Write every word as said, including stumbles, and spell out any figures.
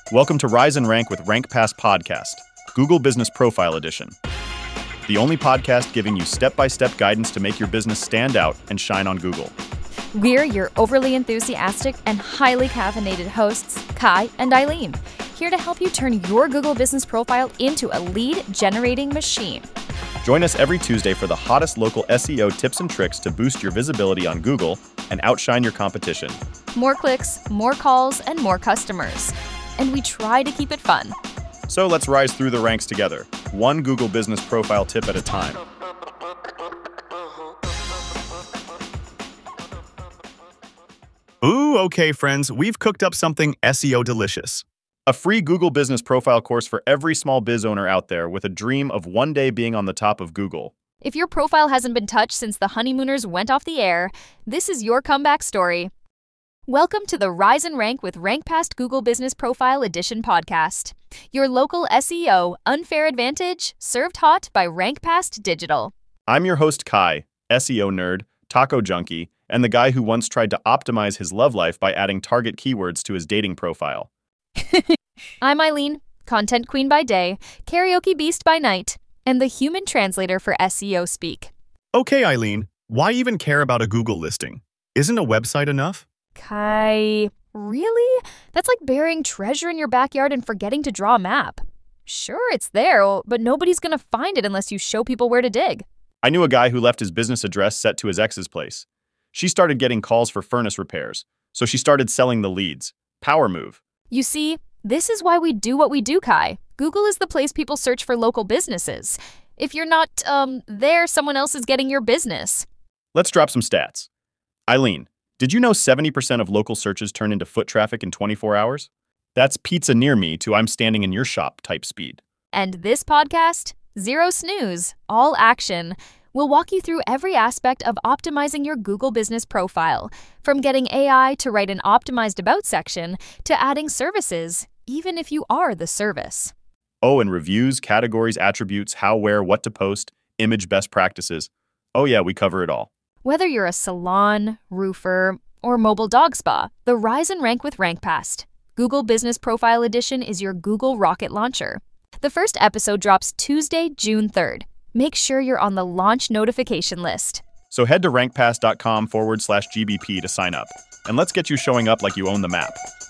Welcome to Rise and Rank with RankPass Podcast, Google Business Profile Edition. The only podcast giving you step-by-step guidance to make your business stand out and shine on Google. We're your overly enthusiastic and highly caffeinated hosts, Kai and Eileen, here to help you turn your Google Business Profile into a lead-generating machine. Join us every Tuesday for the hottest local S E O tips and tricks to boost your visibility on Google and outshine your competition. More clicks, more calls, and more customers. And we try to keep it fun. So let's rise through the ranks together, one Google Business Profile tip at a time. Ooh, okay, friends, we've cooked up something S E O delicious. A free Google Business Profile course for every small biz owner out there with a dream of one day being on the top of Google. If your profile hasn't been touched since the honeymooners went off the air, this is your comeback story. Welcome to the Rise and Rank with RankPass Google Business Profile Edition podcast. Your local S E O unfair advantage, served hot by RankPass Digital. I'm your host Kai, S E O nerd, taco junkie, and the guy who once tried to optimize his love life by adding target keywords to his dating profile. I'm Eileen, content queen by day, karaoke beast by night, and the human translator for S E O speak. Okay, Eileen, why even care about a Google listing? Isn't a website enough? Kai, really? That's like burying treasure in your backyard and forgetting to draw a map. Sure, it's there, but nobody's gonna find it unless you show people where to dig. I knew a guy who left his business address set to his ex's place. She started getting calls for furnace repairs, so she started selling the leads. Power move. You see, this is why we do what we do, Kai. Google is the place people search for local businesses. If you're not, um, there, someone else is getting your business. Let's drop some stats. Eileen, did you know seventy percent of local searches turn into foot traffic in twenty-four hours? That's pizza near me to I'm standing in your shop type speed. And this podcast, zero snooze, all action, will walk you through every aspect of optimizing your Google Business Profile, from getting A I to write an optimized About section to adding services, even if you are the service. Oh, and reviews, categories, attributes, how, where, what to post, image best practices. Oh yeah, we cover it all. Whether you're a salon, roofer, or mobile dog spa, the Rise and Rank with RankPass Google Business Profile Edition is your Google rocket launcher. The first episode drops Tuesday, June third. Make sure you're on the launch notification list. So head to rankpass.com forward slash GBP to sign up. And let's get you showing up like you own the map.